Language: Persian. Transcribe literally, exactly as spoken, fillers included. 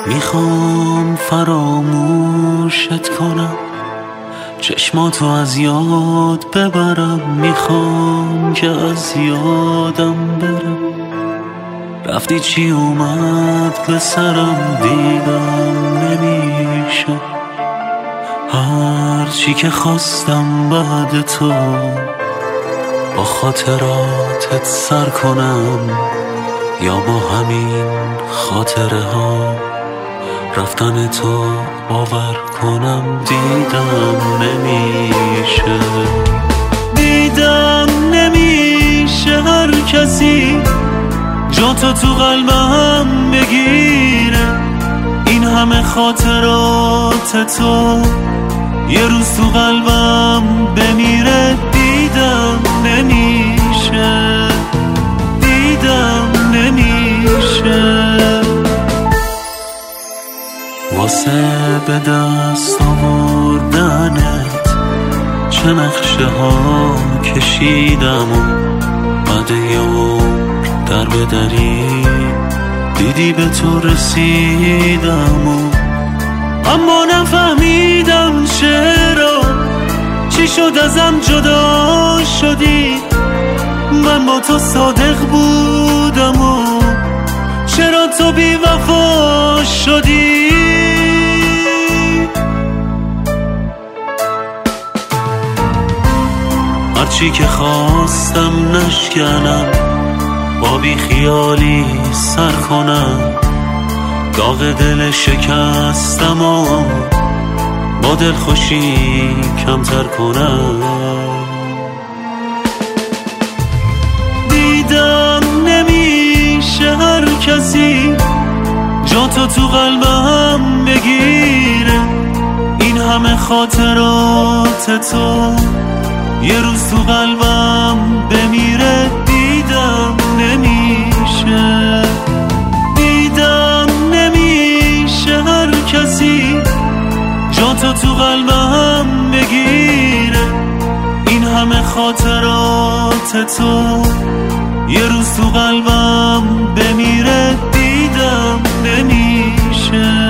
میخوام فراموشت کنم، چشماتو از یاد ببرم، میخوام که از یادم برم. رفتی چی اومد به سرم، دیدم نمیشه هر چی که خواستم بعد تو با خاطراتت سر کنم، یا با همین خاطره ها رفتن تو باور کنم. دیدم نمیشه، دیدم نمیشه هر کسی جاتو تو قلبم بگیره. این همه خاطرات تو یه روز تو قلبم بمیره. دیدم نمیشه، دیدم نمیشه واسه به دست آوردنت چه نقشه ها کشیدم و بعد یه عمر در بدری دیدی به تو رسیدم و اما نفهمیدم چرا، چی شد ازم جدا شدی. من با تو صادق بودم و چرا تو بی وفا شدی. هرچی که خواستم نشکنم، با بی خیالی سر کنم، داغ دل شکستم و با دل خوشی کمتر کنم. دیدم نمیشه هر کسی جاتو تو قلبم بگیره. این همه خاطرات تو یه روز تو قلبم بمیره. دیدم نمیشه، دیدم نمیشه هر کسی جاتو تو قلبم بگیره. این همه خاطرات تو یه روز تو قلبم بمیره. دیدم نمیشه.